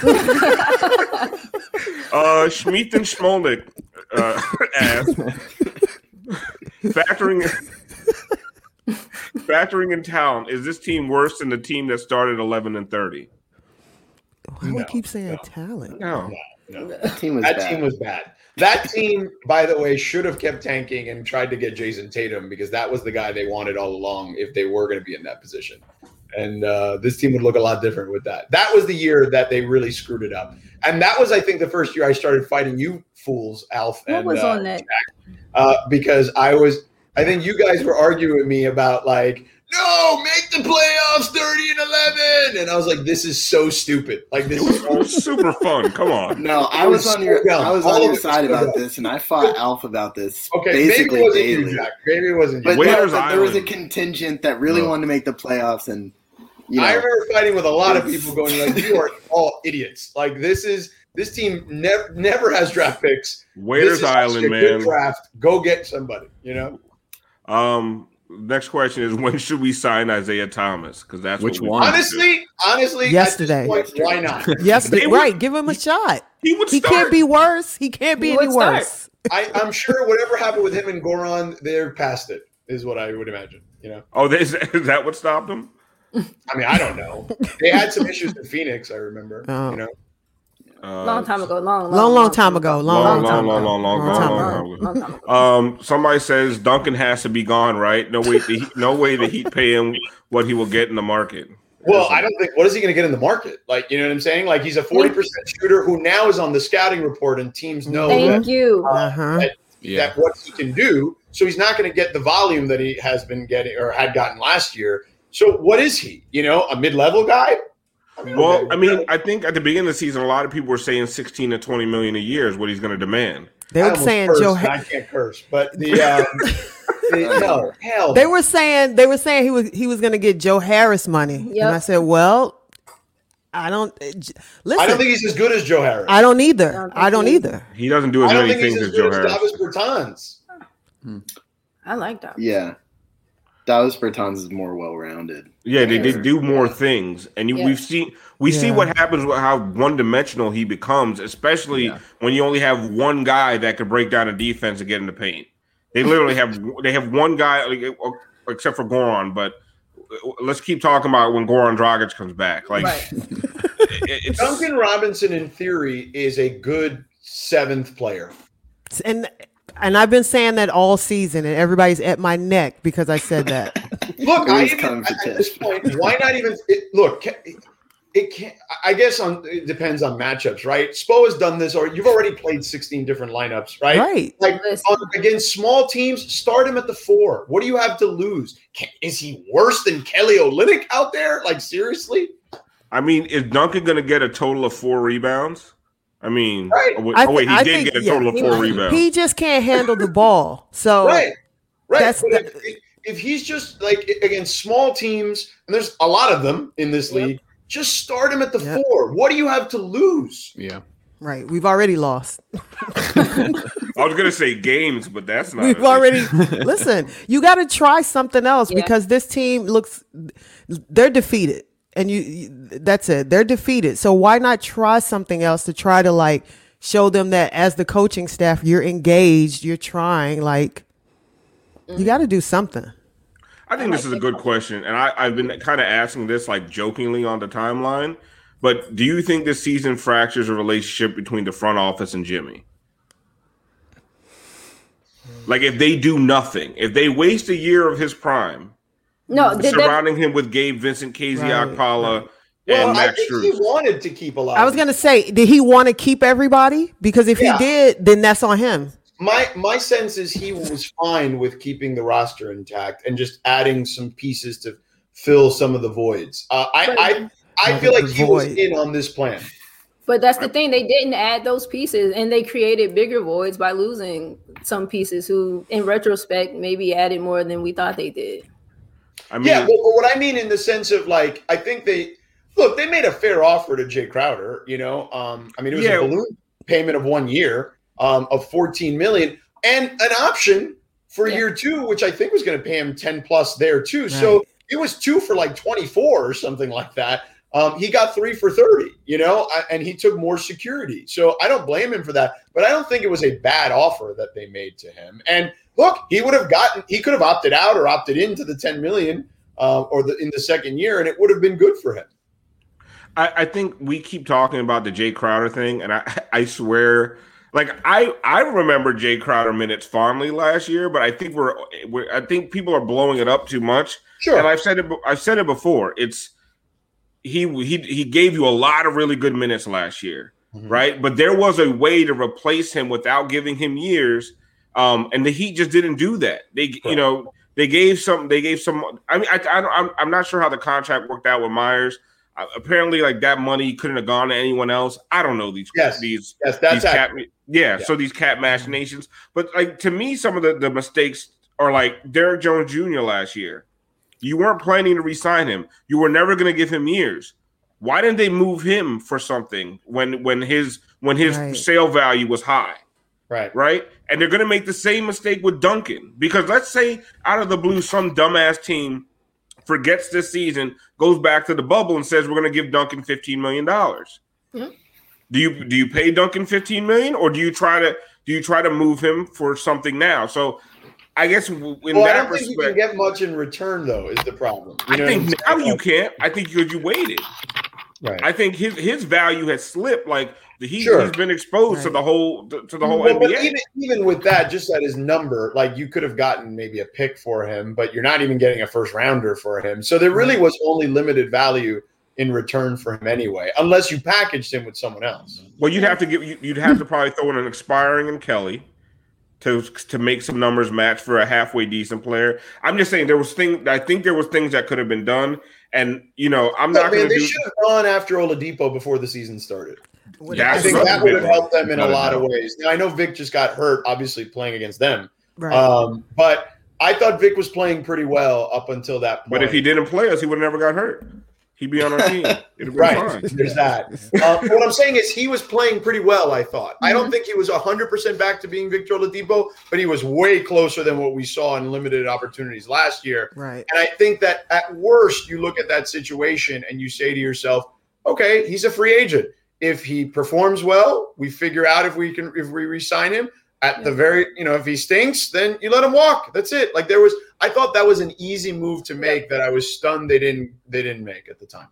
Schmeeth and Schmolnick asked, factoring factoring in talent, is this team worse than the team that started 11-30? Why do we keep saying talent? No. That team was bad. That team, by the way, should have kept tanking and tried to get Jason Tatum because that was the guy they wanted all along if they were going to be in that position. And this team would look a lot different with that. That was the year that they really screwed it up. And that was, I think, the first year I started fighting you fools, Alf. What was on that? Because I think you guys were arguing with me about like, no, make the playoffs 30-11. And I was like, this is so stupid. Like, this is super fun. Come on. No, I was on your side about this, and I fought Alf about this. Okay, basically maybe it wasn't daily. you, Jack. Maybe it wasn't you. But there was a contingent that really wanted to make the playoffs, and I remember fighting with a lot of people going like, you are all idiots. Like, this team never has draft picks. Waiters Island, man. Good draft. Go get somebody, Next question is, when should we sign Isaiah Thomas? Because that's which what one. Honestly, yesterday. Point, why not? Yesterday, right? Give him a shot. He can't be worse. He can't be any worse. I'm sure whatever happened with him and Goran, they're past it. Is what I would imagine. Oh, is that what stopped him? I mean, I don't know. They had some issues in Phoenix. I remember. Long time ago. Long time ago. Somebody says Duncan has to be gone, right? No way the Heat pay him what he will get in the market. Well, I don't think. What is he going to get in the market? Like, you know what I'm saying? Like, he's a 40% shooter who now is on the scouting report, and teams know that what he can do. So he's not going to get the volume that he has been getting or had gotten last year. So what is he? A mid-level guy? I think at the beginning of the season, a lot of people were saying 16 to 20 million a year is what he's going to demand. They were saying I can't curse, but no, hell. They were saying he was going to get Joe Harris money, and I said, well, I don't listen. I don't think he's as good as Joe Harris. I don't either. He doesn't do as many things as Joe Harris. Davis Bertans. I like that. Yeah. Davis Bertans is more well-rounded. Yeah, they do more things, and we see what happens with how one-dimensional he becomes, especially when you only have one guy that could break down a defense and get in the paint. They literally have one guy, except for Goran. But let's keep talking about when Goran Dragic comes back. Like, Duncan Robinson, in theory, is a good seventh player, and I've been saying that all season, and everybody's at my neck because I said that. Look, at this point, why not even look? It can't. I guess it depends on matchups, right? Spo has done this, or you've already played 16 different lineups, right? Right. Like against small teams, start him at the 4. What do you have to lose? Is he worse than Kelly Olynyk out there? Like, seriously? I mean, is Duncan going to get a total of 4 rebounds? I mean, right. He did get a total of 4 rebounds. He just can't handle the ball. So right. If he's just like against small teams, and there's a lot of them in this league, just start him at the 4. What do you have to lose? Yeah. Right. We've already lost. I was going to say games, but that's not. We've already listen. You got to try something else because this team they're defeated. And that's it. They're defeated. So why not try something else to try to show them that as the coaching staff, you're engaged, you're trying. You got to do something. I think this is a good question, and I've been kind of asking this jokingly on the timeline. But do you think this season fractures a relationship between the front office and Jimmy? Like, if they do nothing, if they waste a year of his prime. Surrounding him with Gabe Vincent, KZ Okpala, and Max Strus. He wanted to keep a lot. I was going to say, did he want to keep everybody? Because if he did, then that's on him. My sense is he was fine with keeping the roster intact and just adding some pieces to fill some of the voids. I feel like he was in on this plan. But that's the thing. They didn't add those pieces, and they created bigger voids by losing some pieces who, in retrospect, maybe added more than we thought they did. I mean, but what I mean in the sense of I think they made a fair offer to Jay Crowder. It was a balloon payment of 1 year of $14 million and an option for year 2, which I think was going to pay him 10 plus there too. Right. So it was 2 for 24 or something like that. He got 3 for 30, and he took more security. So I don't blame him for that, but I don't think it was a bad offer that they made to him. And look, he could have opted out or opted into the $10 million in the second year, and it would have been good for him. I think we keep talking about the Jay Crowder thing, and I swear, like I remember Jay Crowder minutes fondly last year, but I think I think people are blowing it up too much. Sure, and I've said it before. It's he gave you a lot of really good minutes last year, right? But there was a way to replace him without giving him years, and the Heat just didn't do that. They gave some. I mean, I'm not sure how the contract worked out with Myers. Apparently, like that money couldn't have gone to anyone else. I don't know these so these cap machinations. But like to me, some of the mistakes are like Derrick Jones Jr. last year. You weren't planning to re-sign him. You were never going to give him years. Why didn't they move him for something when his sale value was high? Right. And they're going to make the same mistake with Duncan, because let's say out of the blue, some dumbass team forgets this season, goes back to the bubble and says, we're going to give Duncan $15 million. Mm-hmm. Do you pay Duncan $15 million, or do you try to move him for something now? So I guess I don't think you can get much in return, though, is the problem. I think now you can't. I think because you waited. Right. I think his value has slipped. Like he's been exposed to the whole NBA. But even with that, just at his number, like you could have gotten maybe a pick for him, but you're not even getting a first rounder for him. So there really was only limited value in return for him anyway, unless you packaged him with someone else. Well, you'd have to probably throw in an expiring in Kelly to make some numbers match for a halfway decent player. I'm just saying I think there was things that could have been done. And I'm not going to. They should have gone after Oladipo before the season started. I think that would have helped them in a lot of ways. Now I know Vic just got hurt, obviously playing against them. Right. But I thought Vic was playing pretty well up until that point. But if he didn't play us, he would have never got hurt. He'd be on our team. Right. There's that. What I'm saying is he was playing pretty well, I thought. I don't think he was 100% back to being Victor Oladipo, but he was way closer than what we saw in limited opportunities last year. Right. And I think that at worst, you look at that situation and you say to yourself, okay, he's a free agent. If he performs well, we figure out if we re-sign him. At the very, if he stinks, then you let him walk. That's it. Like I thought that was an easy move to make that I was stunned they didn't make at the time.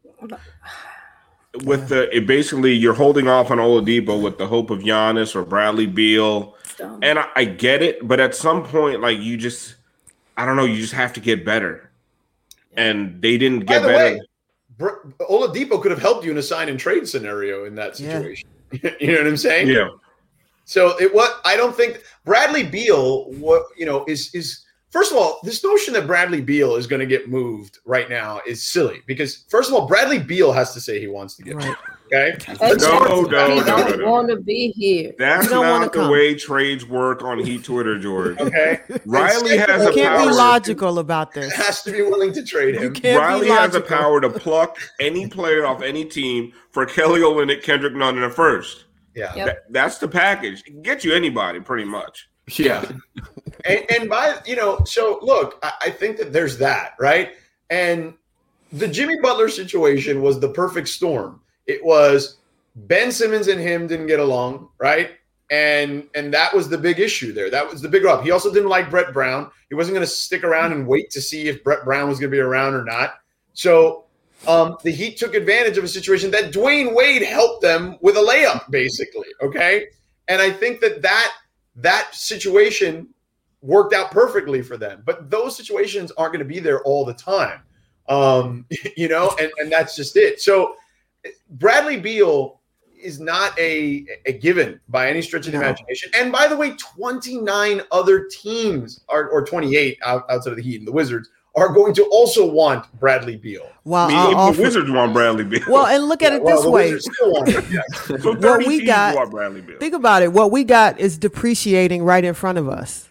With basically you're holding off on Oladipo with the hope of Giannis or Bradley Beal, and I get it, but at some point, like you just have to get better, and they didn't get better. Oladipo could have helped you in a sign and trade scenario in that situation. Yeah. You know what I'm saying? Yeah. So I don't think Bradley Beal, is first of all, this notion that Bradley Beal is going to get moved right now is silly because first of all, Bradley Beal has to say he wants to get moved. Okay. No. He don't want to be here. That's not the way trades work on Heat Twitter, George. Okay. Riley has you a can't power. Be logical about this. Has to be willing to trade him. Riley has a power to pluck any player off any team for Kelly Olynyk, Kendrick Nunn in a first. Yeah, that's the package. It can get you anybody, pretty much. Yeah, and by so look, I think that there's that, right? And the Jimmy Butler situation was the perfect storm. It was Ben Simmons and him didn't get along, right? And that was the big issue there. That was the big rub. He also didn't like Brett Brown. He wasn't going to stick around and wait to see if Brett Brown was going to be around or not. So. The Heat took advantage of a situation that Dwayne Wade helped them with a layup, basically. Okay. And I think that situation worked out perfectly for them. But those situations aren't going to be there all the time. And that's just it. So Bradley Beal is not a given by any stretch of the imagination. And by the way, 29 other teams or 28 outside of the Heat and the Wizards are going to also want Bradley Beal. Well, the Wizards want Bradley Beal. Well, and look at it this way. Still want him, yes. So what we got, want Bradley Beal. Think about it. What we got is depreciating right in front of us.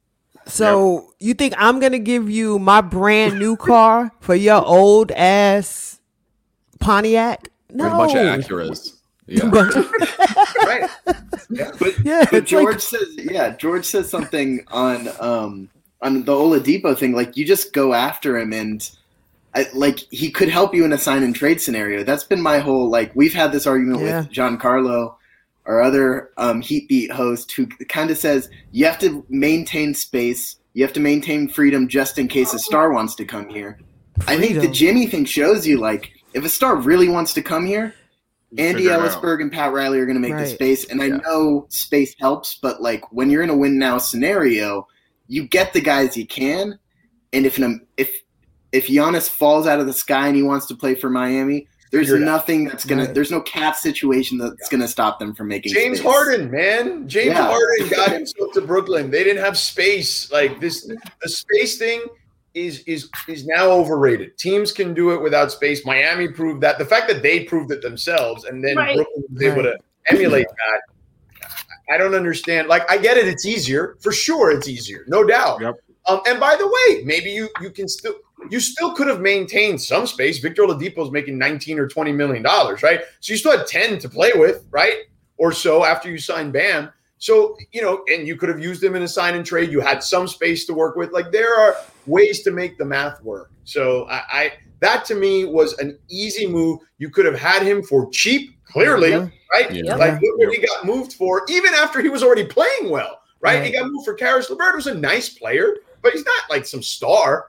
So you think I'm going to give you my brand new car for your old ass Pontiac? No. With a bunch of Acuras. Yeah. Right. Yeah. But George says something on the Oladipo thing, like you just go after him and he could help you in a sign and trade scenario. That's been my whole, we've had this argument with Giancarlo, our other Heat Beat host, who kind of says you have to maintain space. You have to maintain freedom just in case a star wants to come here. I think the Jimmy thing shows you, like, if a star really wants to come here, Andy Ellisberg and Pat Riley are going to make the space. And I know space helps, but, like, when you're in a win-now scenario, you get the guys you can. And if Giannis falls out of the sky and he wants to play for Miami, there's nothing that's going to – there's no cap situation that's going to stop them from making James space. Harden, man. James Harden got himself to Brooklyn. They didn't have space. Like, the space thing is now overrated. Teams can do it without space. Miami proved that. The fact that they proved it themselves and then Brooklyn was able to emulate that, I don't understand. Like, I get it. It's easier. For sure it's easier. No doubt. Yep. And by the way, maybe you can still – you still could have maintained some space. Victor Oladipo is making $19 or $20 million, right? So you still had 10 to play with, right? Or so after you signed Bam. So, and you could have used him in a sign and trade. You had some space to work with. Like, there are ways to make the math work. So that to me was an easy move. You could have had him for cheap, clearly, right? Yeah. Like, look what he got moved for, even after he was already playing well, right? He got moved for Karis LeVert, who's a nice player, but he's not like some star.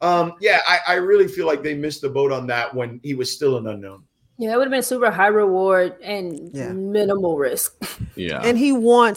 I really feel like they missed the boat on that when he was still an unknown. Yeah, it would have been super high reward and minimal risk. Yeah. And he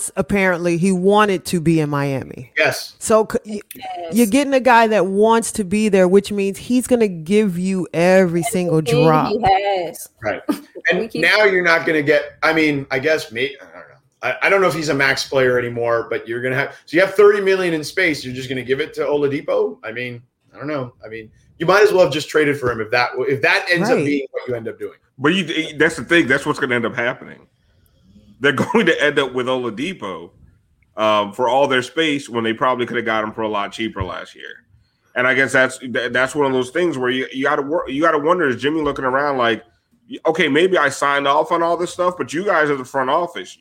wanted to be in Miami. Yes. So you're getting a guy that wants to be there, which means he's going to give you every single drop. He has. Right. And now you're not going to get, I mean, I guess maybe, I don't know. I don't know if he's a max player anymore, but you're going to have, so you have $30 million in space. You're just going to give it to Oladipo? I mean, I don't know. I mean, you might as well have just traded for him if that ends up being what you end up doing. But that's the thing. That's what's going to end up happening. They're going to end up with Oladipo for all their space when they probably could have got him for a lot cheaper last year. And I guess that's one of those things where you got to wonder, is Jimmy looking around like, okay, maybe I signed off on all this stuff, but you guys are the front office.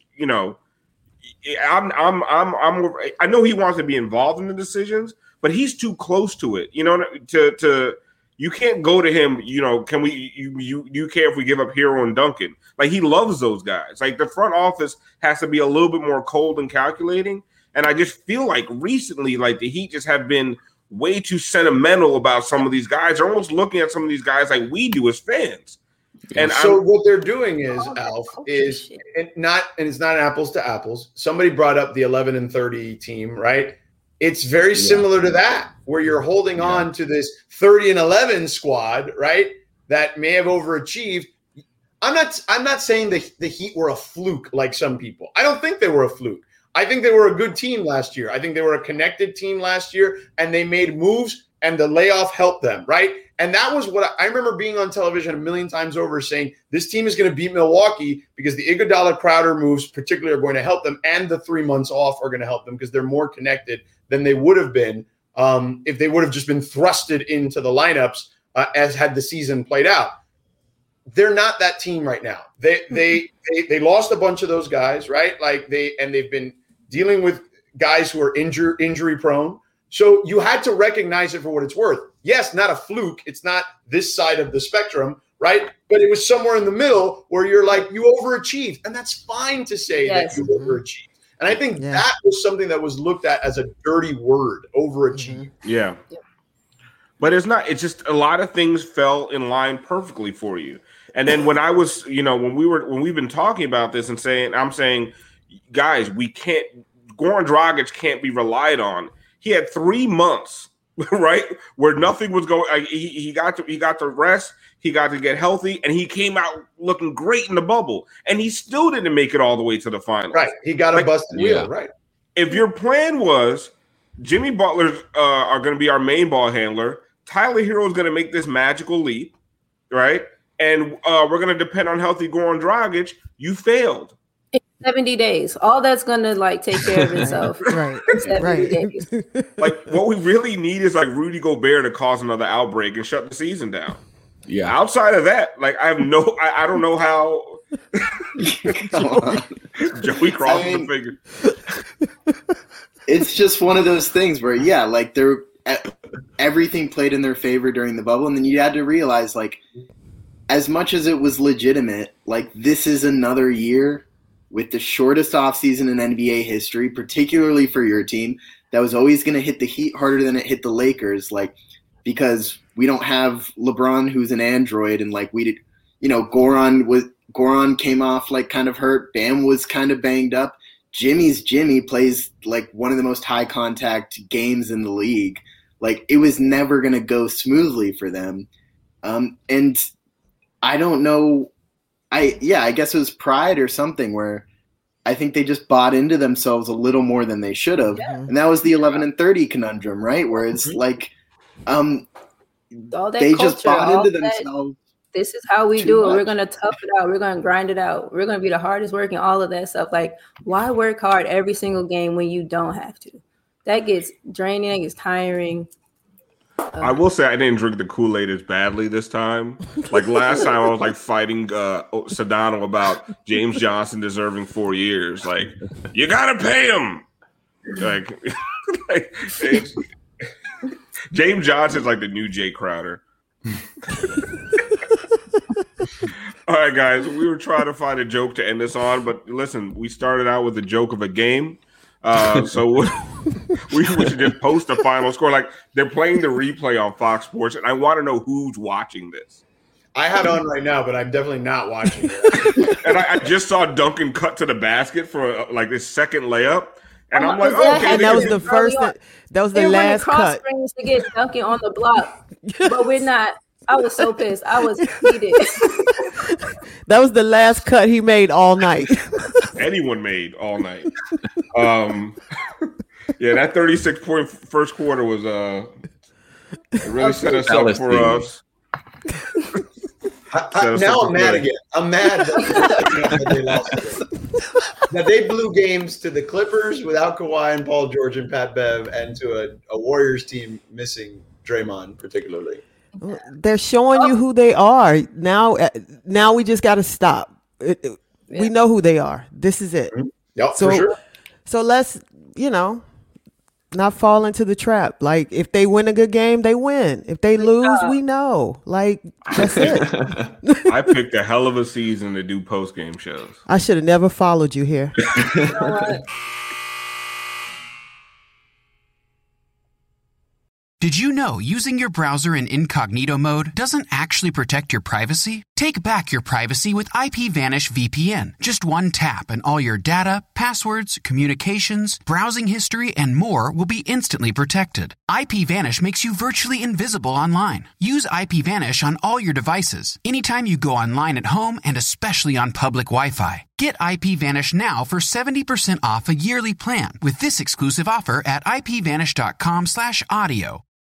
I know he wants to be involved in the decisions, but he's too close to it, you can't go to him, can we, you care if we give up Hero and Duncan? Like, he loves those guys. Like, the front office has to be a little bit more cold and calculating. And I just feel like recently, like, the Heat just have been way too sentimental about some of these guys. They're almost looking at some of these guys like we do as fans. And so what they're doing is, Alf, is it's not apples to apples. Somebody brought up the 11-30 team, right? It's very similar to that, where you're holding on to this 30-11 squad, right? That may have overachieved. I'm not saying the Heat were a fluke like some people. I don't think they were a fluke. I think they were a good team last year. I think they were a connected team last year, and they made moves, and the layoff helped them, right? And that was what I remember being on television a million times over saying, this team is going to beat Milwaukee because the Iguodala Crowder moves particularly are going to help them, and the 3 months off are going to help them because they're more connected than they would have been if they would have just been thrusted into the lineups as had the season played out. They're not that team right now. They lost a bunch of those guys, right? Like they've been dealing with guys who are injury prone. So you had to recognize it for what it's worth. Yes, not a fluke. It's not this side of the spectrum, right? But it was somewhere in the middle where you're like, you overachieved. And that's fine to say that you overachieved. And I think that was something that was looked at as a dirty word, overachieve. Yeah. But it's not. It's just a lot of things fell in line perfectly for you. And then when I was, when we've been talking about this and I'm saying, guys, Goran Dragic can't be relied on. He had 3 months, right, where nothing was going. He got to rest. He got to get healthy, and he came out looking great in the bubble. And he still didn't make it all the way to the finals. Right, he got a busted wheel. Right. If your plan was Jimmy Butler are going to be our main ball handler, Tyler Hero is going to make this magical leap, right? And we're going to depend on healthy Goran Dragic, you failed. 70 days. All that's going to take care of itself. Right. 70 days. Like, what we really need is like Rudy Gobert to cause another outbreak and shut the season down. Yeah. Outside of that, like, I don't know how Joey crossing the finger. It's just one of those things where, everything played in their favor during the bubble. And then you had to realize, like, as much as it was legitimate, like, this is another year with the shortest offseason in NBA history, particularly for your team, that was always going to hit the Heat harder than it hit the Lakers. Like, because we don't have LeBron, who's an android, and like we did, Goran came off like kind of hurt. Bam was kind of banged up. Jimmy plays like one of the most high contact games in the league. Like it was never going to go smoothly for them. And I don't know. I guess it was pride or something where I think they just bought into themselves a little more than they should have. Yeah. And that was the 11 and 30 conundrum, right? Where it's like, they just bought into themselves. This is how we do it. We're going to tough it out. We're going to grind it out. We're going to be the hardest working, all of that stuff. Like, why work hard every single game when you don't have to? That gets draining. That gets tiring. I will say I didn't drink the Kool-Aid as badly this time. Like last time I was like fighting Sedano about James Johnson deserving 4 years. Like, you got to pay him. Like James Johnson's like the new Jay Crowder. All right, guys, we were trying to find a joke to end this on, but listen, we started out with a joke of a game. So we should just post the final score. Like they're playing the replay on Fox Sports, and I want to know who's watching this. I had on right now, but I'm definitely not watching it. And I just saw Duncan cut to the basket for like this second layup, and I'm like, okay. And that was the first. That was the last cut. To get Duncan on the block, but we're not. I was so pissed. I was heated. That was the last cut he made all night. Anyone made all night. Yeah, that 36-point first quarter was really set us up for us. Now I'm mad again. I'm mad that they lost. Now they blew games to the Clippers without Kawhi and Paul George and Pat Bev, and to a Warriors team missing Draymond particularly. They're showing you who they are now. Now we just got to stop. We know who they are. This is it. Yep, for sure. So let's, not fall into the trap. Like if they win a good game, they win. If they lose, we know. Like that's it. I picked a hell of a season to do post-game shows. I should have never followed you here. You know what? Did you know using your browser in incognito mode doesn't actually protect your privacy? Take back your privacy with IPVanish VPN. Just one tap and all your data, passwords, communications, browsing history, and more will be instantly protected. IPVanish makes you virtually invisible online. Use IPVanish on all your devices, anytime you go online at home and especially on public Wi-Fi. Get IPVanish now for 70% off a yearly plan with this exclusive offer at IPVanish.com/audio.